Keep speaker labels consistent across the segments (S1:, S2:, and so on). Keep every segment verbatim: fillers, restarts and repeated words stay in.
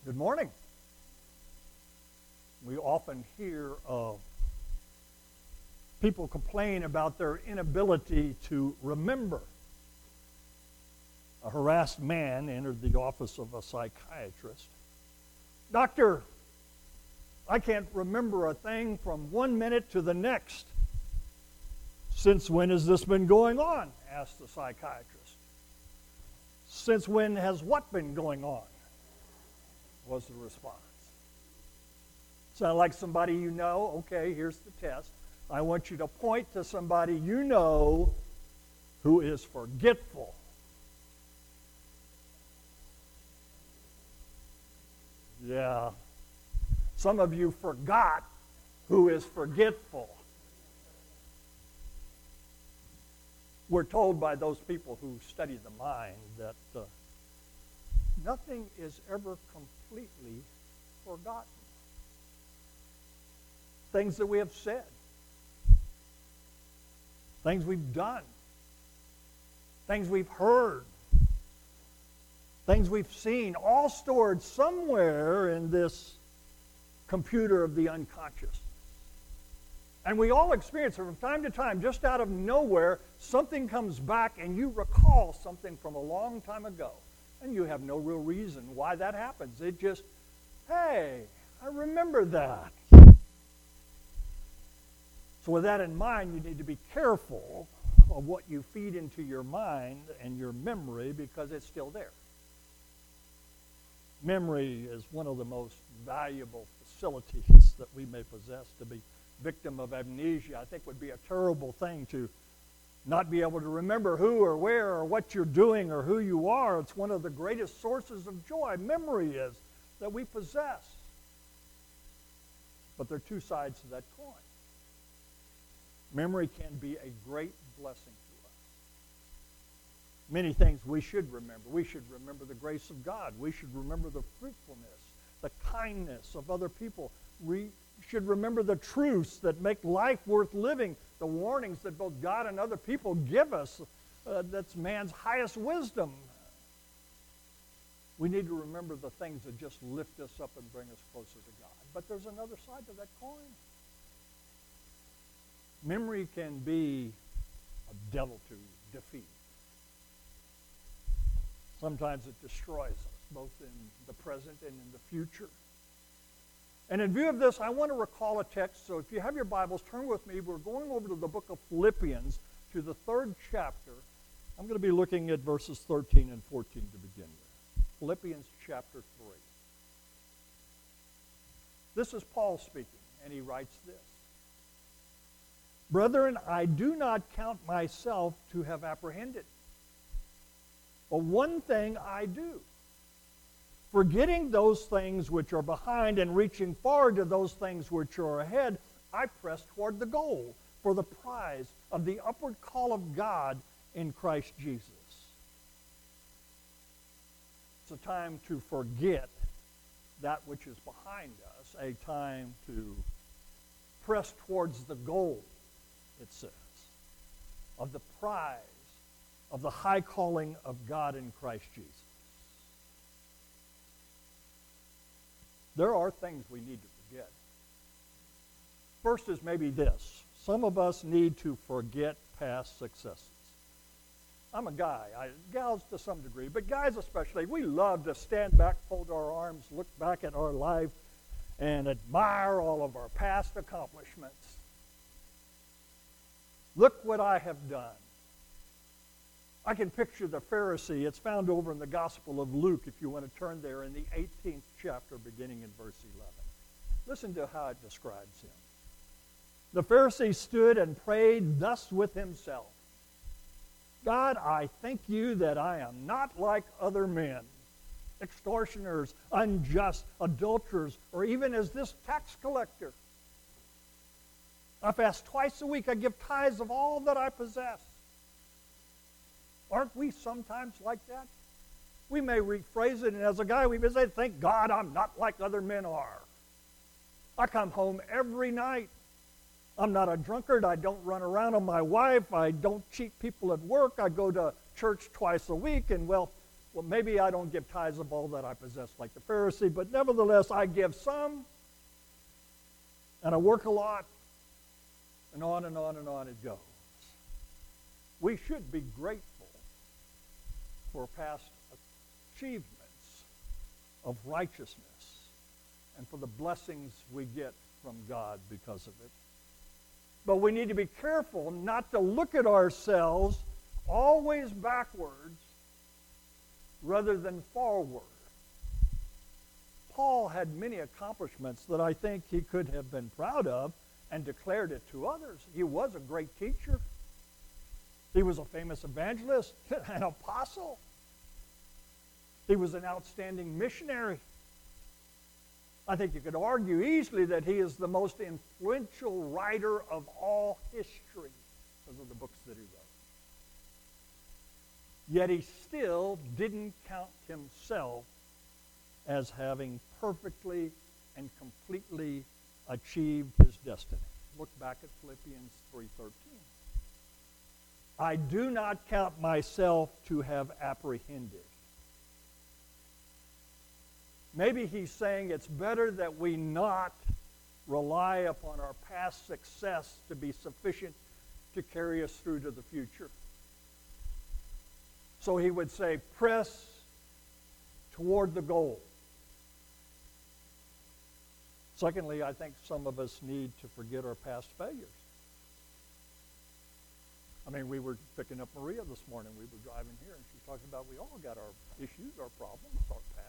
S1: Good morning. We often hear of people complain about their inability to remember. A harassed man entered the office of a psychiatrist. Doctor, I can't remember a thing from one minute to the next. Since when has this been going on? Asked the psychiatrist. Since when has what been going on? Was the response. Sound like somebody you know? Okay, here's the test. I want you to point to somebody you know who is forgetful. Yeah. Some of you forgot who is forgetful. We're told by those people who study the mind that uh, nothing is ever completely forgotten. Things that we have said, things we've done, things we've heard, things we've seen, all stored somewhere in this computer of the unconscious. And we all experience it from time to time, just out of nowhere, something comes back and you recall something from a long time ago. And you have no real reason why that happens. It just, hey, I remember that. So with that in mind, you need to be careful of what you feed into your mind and your memory because it's still there. Memory is one of the most valuable facilities that we may possess. To be victim of amnesia, I think, would be a terrible thing to not be able to remember who or where or what you're doing or who you are. It's one of the greatest sources of joy, memory is, that we possess. But there are two sides to that coin. Memory can be a great blessing to us. Many things we should remember. We should remember the grace of God. We should remember the fruitfulness, the kindness of other people. We should remember the truths that make life worth living, the warnings that both God and other people give us. Uh, that's man's highest wisdom. We need to remember the things that just lift us up and bring us closer to God. But there's another side to that coin. Memory can be a devil to defeat. Sometimes it destroys us, both in the present and in the future. And in view of this, I want to recall a text. So if you have your Bibles, turn with me. We're going over to the book of Philippians, to the third chapter. I'm going to be looking at verses thirteen and fourteen to begin with. Philippians chapter three. This is Paul speaking, and he writes this. Brethren, I do not count myself to have apprehended. But one thing I do, forgetting those things which are behind and reaching forward to those things which are ahead, I press toward the goal for the prize of the upward call of God in Christ Jesus. It's a time to forget that which is behind us, a time to press towards the goal, it says, of the prize of the high calling of God in Christ Jesus. There are things we need to forget. First is maybe this. Some of us need to forget past successes. I'm a guy. I, gals to some degree, but guys especially, we love to stand back, fold our arms, look back at our life, and admire all of our past accomplishments. Look what I have done. I can picture the Pharisee. It's found over in the Gospel of Luke, if you want to turn there, in the eighteenth chapter, beginning in verse eleven. Listen to how it describes him. The Pharisee stood and prayed thus with himself. God, I thank you that I am not like other men, extortioners, unjust, adulterers, or even as this tax collector. I fast twice a week. I give tithes of all that I possess. Aren't we sometimes like that? We may rephrase it, and as a guy, we may say, thank God I'm not like other men are. I come home every night. I'm not a drunkard. I don't run around on my wife. I don't cheat people at work. I go to church twice a week, and well, well, maybe I don't give tithes of all that I possess like the Pharisee, but nevertheless I give some, and I work a lot, and on and on and on it goes. We should be grateful for past achievements of righteousness and for the blessings we get from God because of it. But we need to be careful not to look at ourselves always backwards rather than forward. Paul had many accomplishments that I think he could have been proud of and declared it to others. He was a great teacher. He was a famous evangelist, an apostle. He was an outstanding missionary. I think you could argue easily that he is the most influential writer of all history because of the books that he wrote. Yet he still didn't count himself as having perfectly and completely achieved his destiny. Look back at Philippians three thirteen. I do not count myself to have apprehended. Maybe he's saying it's better that we not rely upon our past success to be sufficient to carry us through to the future. So he would say, press toward the goal. Secondly, I think some of us need to forget our past failures. I mean, we were picking up Maria this morning. We were driving here, and she's talking about we all got our issues, our problems, our past.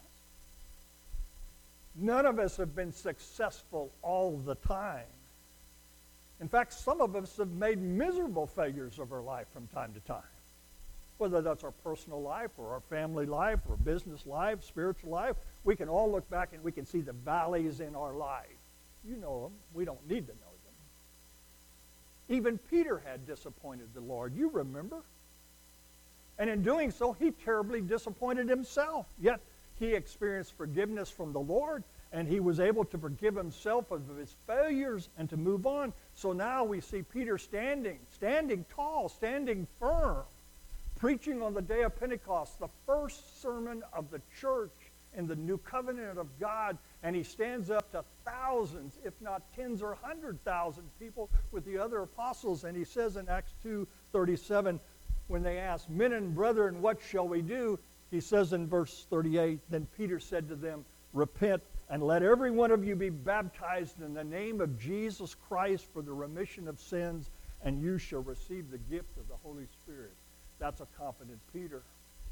S1: None of us have been successful all the time. In fact, some of us have made miserable failures of our life from time to time. Whether that's our personal life or our family life or business life, spiritual life, we can all look back and we can see the valleys in our life. You know them. We don't need to know them. Even Peter had disappointed the Lord. You remember? And in doing so, he terribly disappointed himself. Yet he experienced forgiveness from the Lord, and he was able to forgive himself of his failures and to move on. So now we see Peter standing, standing tall, standing firm, preaching on the day of Pentecost, the first sermon of the church in the new covenant of God, and he stands up to thousands, if not tens or hundred thousand people with the other apostles, and he says in Acts two thirty-seven, when they ask, men and brethren, what shall we do? He says in verse thirty-eight, then Peter said to them, repent and let every one of you be baptized in the name of Jesus Christ for the remission of sins, and you shall receive the gift of the Holy Spirit. That's a confident Peter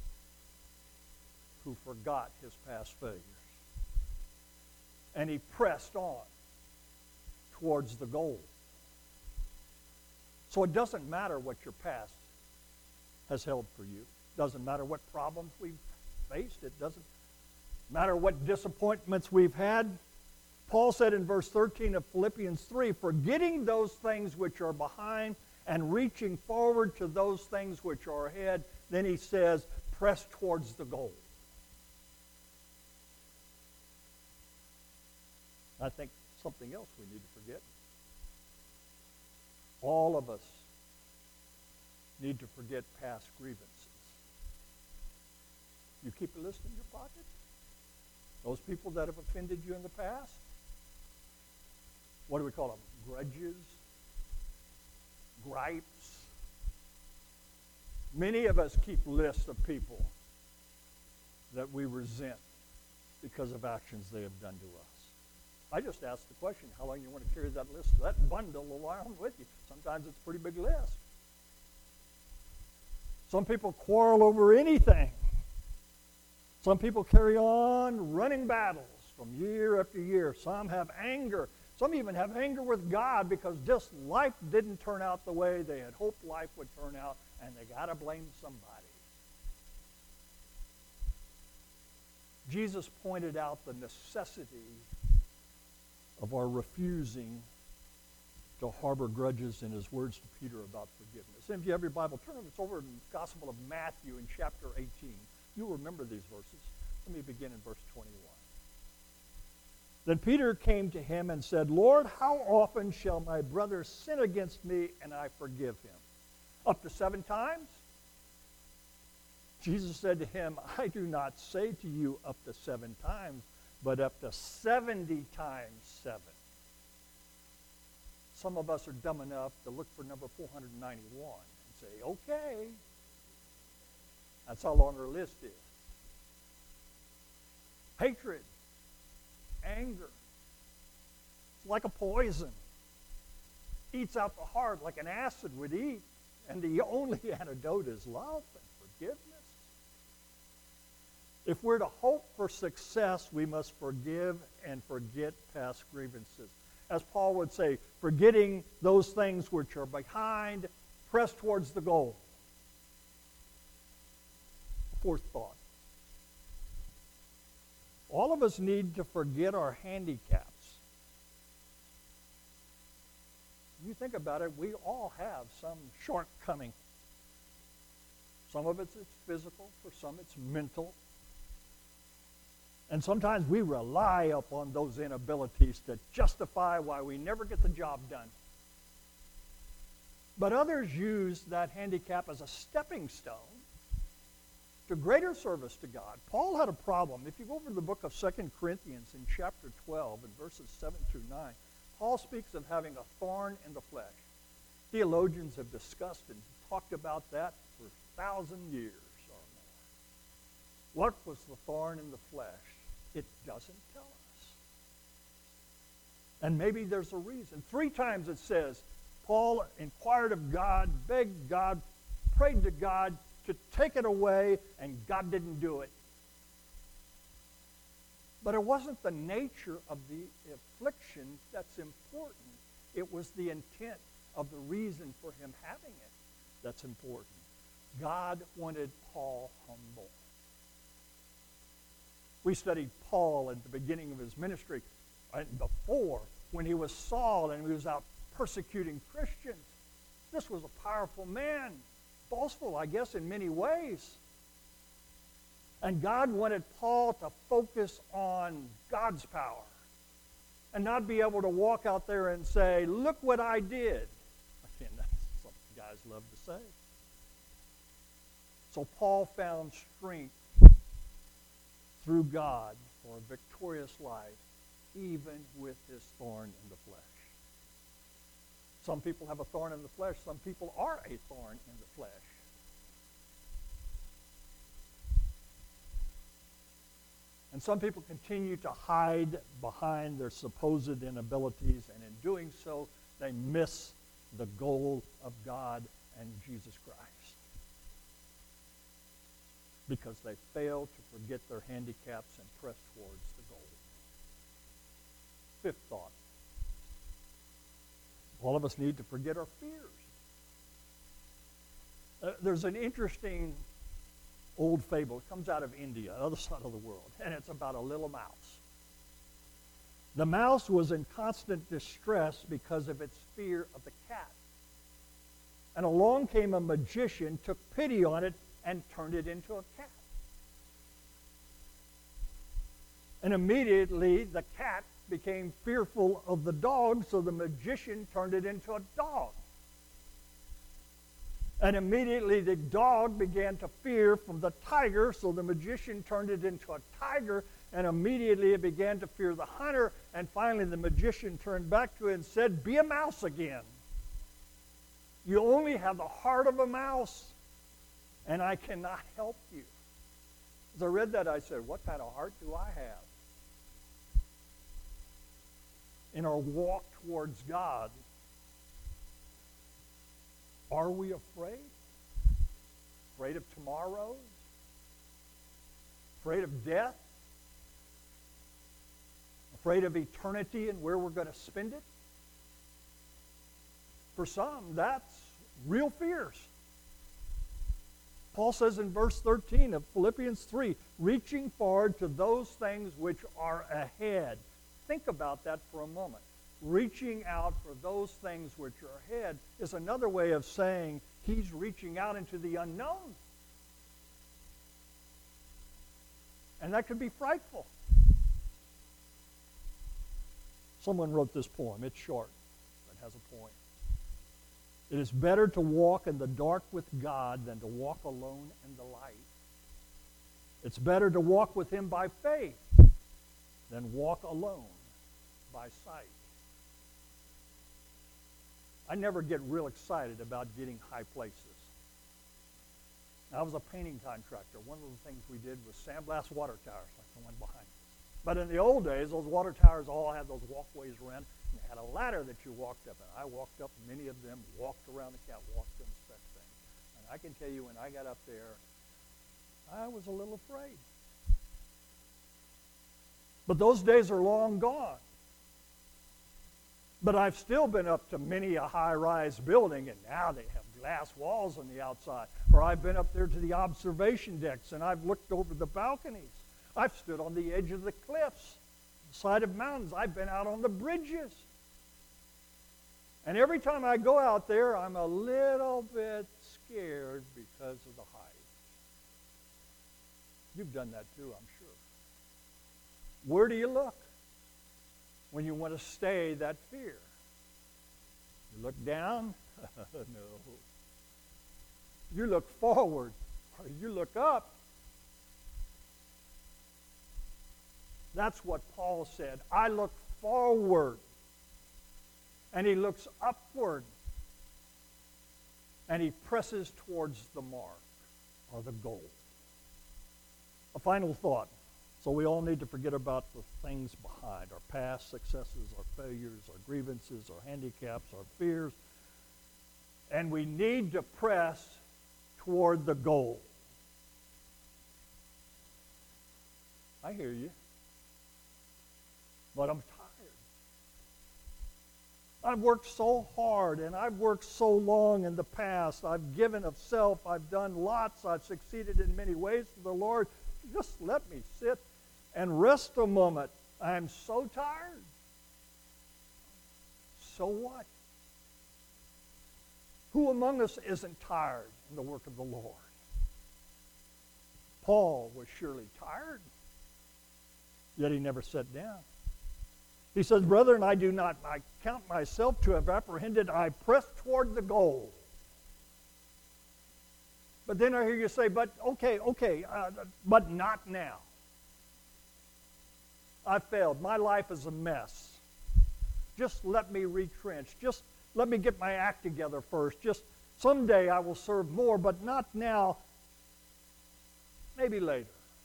S1: who forgot his past failures. And he pressed on towards the goal. So it doesn't matter what your past has held for you. It doesn't matter what problems we've faced. It doesn't matter what disappointments we've had. Paul said in verse thirteen of Philippians three, forgetting those things which are behind and reaching forward to those things which are ahead, then he says, press towards the goal. I think something else we need to forget. All of us need to forget past grievances. You keep a list in your pocket? Those people that have offended you in the past? What do we call them? Grudges? Gripes? Many of us keep lists of people that we resent because of actions they have done to us. I just asked the question, how long you want to carry that list, that bundle around with you? Sometimes it's a pretty big list. Some people quarrel over anything. Some people carry on running battles from year after year. Some have anger. Some even have anger with God because just life didn't turn out the way they had hoped life would turn out, and they got to blame somebody. Jesus pointed out the necessity of our refusing to harbor grudges in his words to Peter about forgiveness. And if you have your Bible, turn it over in the Gospel of Matthew in chapter eighteen. You'll remember these verses. Let me begin in verse twenty-one. Then Peter came to him and said, Lord, how often shall my brother sin against me and I forgive him? Up to seven times? Jesus said to him, I do not say to you up to seven times, but up to seventy times seven. Some of us are dumb enough to look for number four hundred ninety-one and say, okay. That's how long our list is. Hatred, anger, it's like a poison. Eats out the heart like an acid would eat. And the only antidote is love and forgiveness. If we're to hope for success, we must forgive and forget past grievances. As Paul would say, forgetting those things which are behind, press towards the goal. Fourth thought. All of us need to forget our handicaps. When you think about it, we all have some shortcoming. Some of it's, it's physical, for some it's mental. And sometimes we rely upon those inabilities to justify why we never get the job done. But others use that handicap as a stepping stone to greater service to God. Paul had a problem. If you go over to the book of Second Corinthians in chapter twelve and verses seven through nine, Paul speaks of having a thorn in the flesh. Theologians have discussed and talked about that for a thousand years or more. What was the thorn in the flesh? It doesn't tell us. And maybe there's a reason. Three times it says, Paul inquired of God, begged God, prayed to God to take it away, and God didn't do it. But it wasn't the nature of the affliction that's important. It was the intent of the reason for him having it that's important. God wanted Paul humble. We studied Paul at the beginning of his ministry, and before, when he was Saul and he was out persecuting Christians. This was a powerful man, boastful, I guess, in many ways. And God wanted Paul to focus on God's power and not be able to walk out there and say, look what I did. Again, that's something guys love to say. So Paul found strength through God for a victorious life, even with his thorn in the flesh. Some people have a thorn in the flesh. Some people are a thorn in the flesh. And some people continue to hide behind their supposed inabilities, and in doing so, they miss the goal of God and Jesus Christ. Because they fail to forget their handicaps and press towards the goal. Fifth thought. All of us need to forget our fears. Uh, there's an interesting old fable. It comes out of India, the other side of the world, and it's about a little mouse. The mouse was in constant distress because of its fear of the cat. And along came a magician, took pity on it, and turned it into a cat. And immediately the cat became fearful of the dog, so the magician turned it into a dog. And immediately the dog began to fear from the tiger, so the magician turned it into a tiger, and immediately it began to fear the hunter, and finally the magician turned back to it and said, be a mouse again. You only have the heart of a mouse, and I cannot help you. As I read that, I said, what kind of heart do I have? In our walk towards God, are we afraid? Afraid of tomorrow? Afraid of death? Afraid of eternity and where we're going to spend it? For some, that's real fears. Paul says in verse thirteen of Philippians three, reaching forward to those things which are ahead. Think about that for a moment. Reaching out for those things which are ahead is another way of saying he's reaching out into the unknown. And that could be frightful. Someone wrote this poem. It's short, but has a point. It is better to walk in the dark with God than to walk alone in the light. It's better to walk with him by faith than walk alone by sight. I never get real excited about getting high places. I was a painting contractor. One of the things we did was sandblast water towers, like the one behind us. But in the old days, those water towers all had those walkways around, and they had a ladder that you walked up. And I walked up many of them, walked around the catwalk to inspect things. And I can tell you, when I got up there, I was a little afraid. But those days are long gone. But I've still been up to many a high-rise building, and now they have glass walls on the outside. Or I've been up there to the observation decks, and I've looked over the balconies. I've stood on the edge of the cliffs, the side of mountains. I've been out on the bridges. And every time I go out there, I'm a little bit scared because of the height. You've done that too, I'm sure. Where do you look when you want to stay that fear? You look down? No. You look forward, or you look up. That's what Paul said. I look forward. And he looks upward. And he presses towards the mark, or the goal. A final thought. So we all need to forget about the things behind, our past successes, our failures, our grievances, our handicaps, our fears. And we need to press toward the goal. I hear you. But I'm tired. I've worked so hard, and I've worked so long in the past. I've given of self. I've done lots. I've succeeded in many ways for the Lord. Just let me sit and rest a moment. I'm so tired. So what? Who among us isn't tired in the work of the Lord? Paul was surely tired, yet he never sat down. He says, brethren, I do not I count myself to have apprehended. I press toward the goal. But then I hear you say, but okay, okay, uh, but not now. I failed. My life is a mess. Just let me retrench. Just let me get my act together first. Just someday I will serve more, but not now. Maybe later.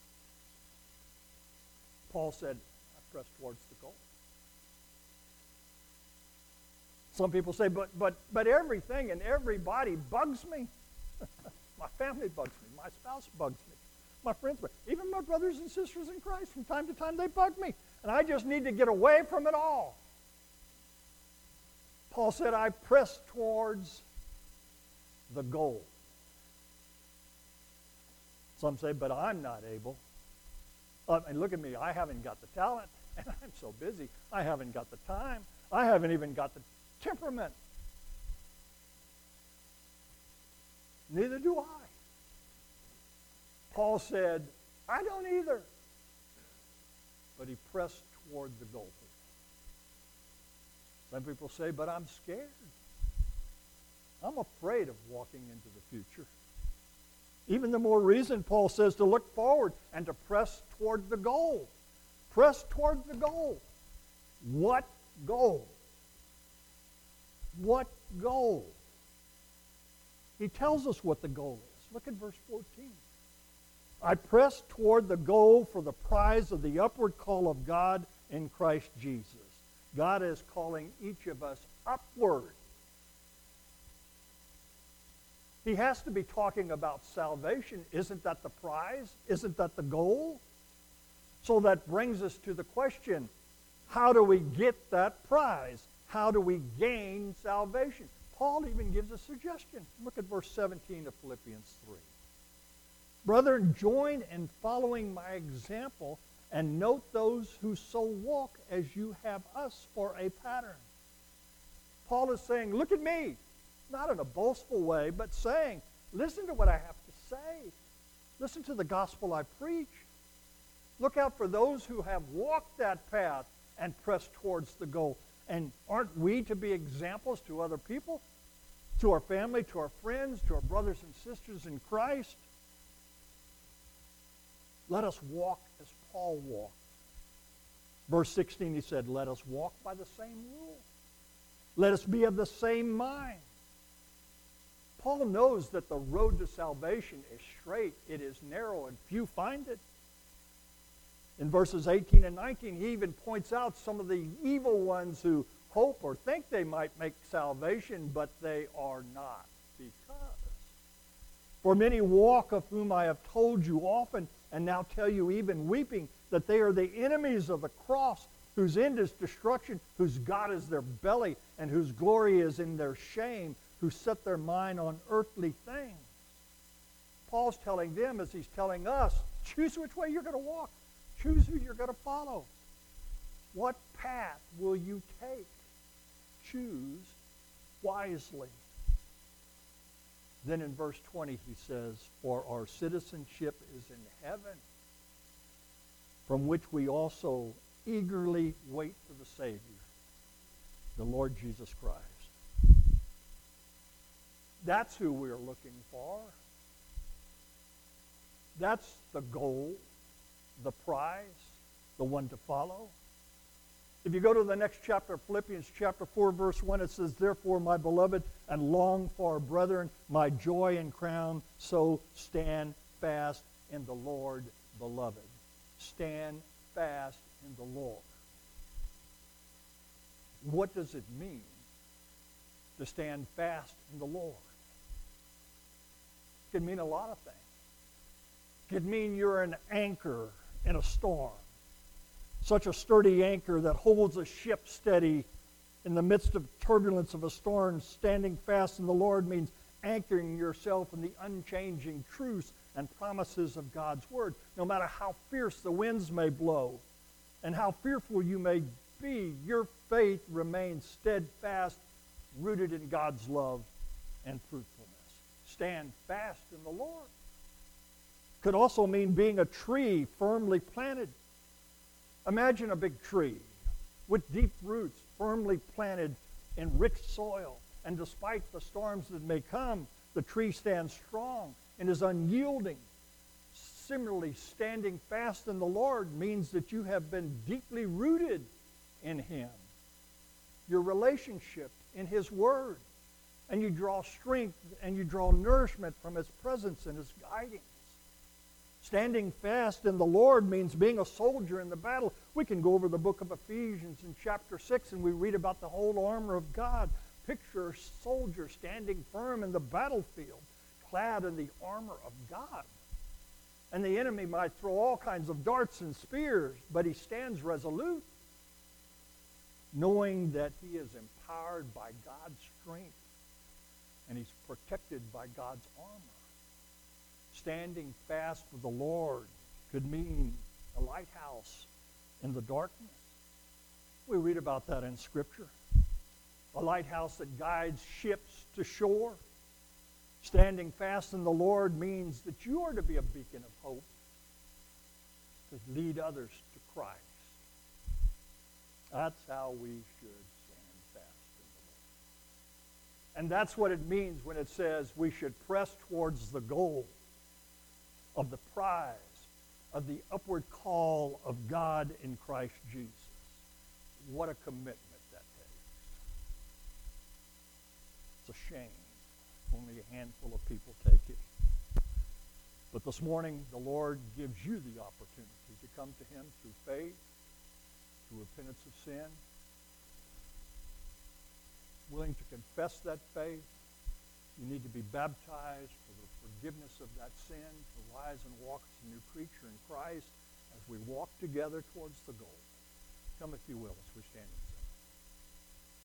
S1: Paul said, I press towards the goal. Some people say, but but but everything and everybody bugs me. My family bugs me. My spouse bugs me. My friends bug me. Even my brothers and sisters in Christ, from time to time, they bug me. And I just need to get away from it all. Paul said, I press towards the goal. Some say, but I'm not able. Uh, and look at me, I haven't got the talent, and I'm so busy. I haven't got the time. I haven't even got the temperament. Neither do I. Paul said, I don't either. But he pressed toward the goal. Some people say, but I'm scared. I'm afraid of walking into the future. Even the more reason, Paul says, to look forward and to press toward the goal. Press toward the goal. What goal? What goal? He tells us what the goal is. Look at verse fourteen. I press toward the goal for the prize of the upward call of God in Christ Jesus. God is calling each of us upward. He has to be talking about salvation. Isn't that the prize? Isn't that the goal? So that brings us to the question, how do we get that prize? How do we gain salvation? Paul even gives a suggestion. Look at verse seventeen of Philippians three. Brethren, join in following my example and note those who so walk as you have us for a pattern. Paul is saying, look at me. Not in a boastful way, but saying, listen to what I have to say. Listen to the gospel I preach. Look out for those who have walked that path and pressed towards the goal. And aren't we to be examples to other people? To our family, to our friends, to our brothers and sisters in Christ? Let us walk as Paul walked. Verse sixteen, he said, let us walk by the same rule. Let us be of the same mind. Paul knows that the road to salvation is straight. It is narrow, and few find it. In verses eighteen and nineteen, he even points out some of the evil ones who hope or think they might make salvation, but they are not. Because, for many walk, of whom I have told you often, and now tell you even weeping, that they are the enemies of the cross, whose end is destruction, whose God is their belly, and whose glory is in their shame, who set their mind on earthly things. Paul's telling them, as he's telling us, choose which way you're going to walk. Choose who you're going to follow. What path will you take? Choose wisely. Then in verse twenty he says, for our citizenship is in heaven, from which we also eagerly wait for the Savior, the Lord Jesus Christ. That's who we're looking for. That's the goal, the prize, the one to follow. If you go to the next chapter, Philippians chapter four, verse one, it says, therefore, my beloved and longed for brethren, my joy and crown, so stand fast in the Lord, beloved. Stand fast in the Lord. What does it mean to stand fast in the Lord? It can mean a lot of things. It could mean you're an anchor in a storm. Such a sturdy anchor that holds a ship steady in the midst of turbulence of a storm. Standing fast in the Lord means anchoring yourself in the unchanging truths and promises of God's word. No matter how fierce the winds may blow and how fearful you may be, your faith remains steadfast, rooted in God's love and fruitfulness. Stand fast in the Lord. Could also mean being a tree firmly planted. Imagine a big tree with deep roots firmly planted in rich soil. And despite the storms that may come, the tree stands strong and is unyielding. Similarly, standing fast in the Lord means that you have been deeply rooted in Him, your relationship in His Word, and you draw strength and you draw nourishment from His presence and His guidance. Standing fast in the Lord means being a soldier in the battle. We can go over the book of Ephesians in chapter six and we read about the whole armor of God. Picture a soldier standing firm in the battlefield, clad in the armor of God. And the enemy might throw all kinds of darts and spears, but he stands resolute, knowing that he is empowered by God's strength and he's protected by God's armor. Standing fast with the Lord could mean a lighthouse in the darkness. We read about that in Scripture. A lighthouse that guides ships to shore. Standing fast in the Lord means that you are to be a beacon of hope, to lead others to Christ. That's how we should stand fast in the Lord. And that's what it means when it says we should press towards the goal of the prize of the upward call of God in Christ Jesus. What a commitment that takes. It's a shame only a handful of people take it. But this morning, the Lord gives you the opportunity to come to Him through faith, through repentance of sin, willing to confess that faith. You need to be baptized for the forgiveness of that sin, to rise and walk as a new creature in Christ as we walk together towards the goal. Come, if you will, as we stand and sing.